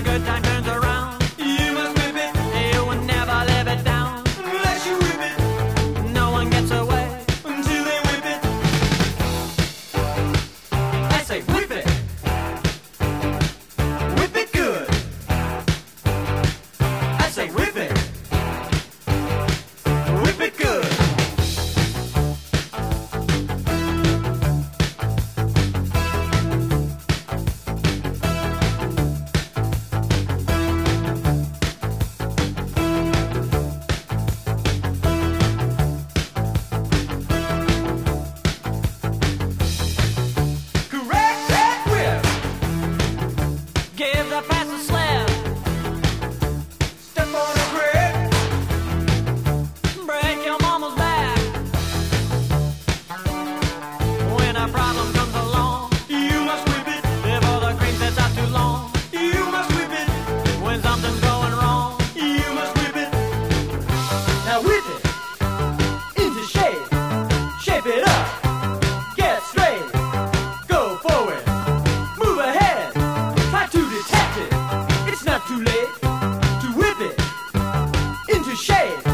good time turns around, You must whip it, you will never live it down. unless you whip it, No one gets away. until they whip it. I say whip it. Whip it good. I say whip it. Whip it good. Correct that whip. Give the fast a slap. Step on a brick. Break your mama's back. When a problem comes along, You must whip it. before the cream sets out too long. You must whip it. When something's going wrong, You must whip it. Now whip it into shape. Shape it up. Get straight. Go forward. Move ahead. Try to detect it. It's not too late to whip it into shape.